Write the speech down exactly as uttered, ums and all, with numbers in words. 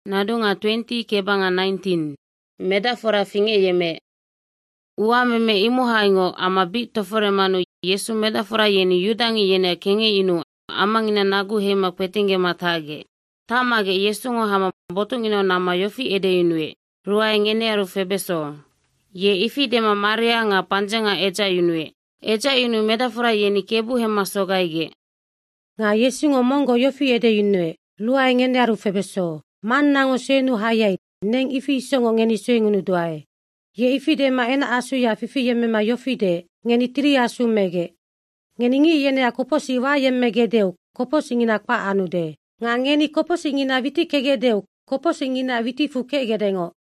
Nadunga twenty kebanga nineteen. Medafora finge yeme. Ua meme imu haingo ama bi tofore manu Yesu medafora yeni yudangi yene kenge inu amangina nagu hema petinge matage. Tamage Yesu ngo hama botungino nama yofi ede inue. Rua ngene aru febeso. Ye ifi dema Maria nga panjanga eja inue. Eja inu medafora yeni kebu hema sogaige. Nga Yesu ngo mongo yofi ede inue. Rua ngene aru febeso. Man nango senu hayai. Neng ifi isongo ngeni suengunu duae. Ye ifi dema ena asu ya fifi yeme ma yofi de. Ngeni tri asu mege. Ngeni ngi yene ya koposi wa yemege deu. Koposi ngina kwa anu de. Nga ngeni koposi ngina viti kege deu. Koposi ngina viti fuke gedengo.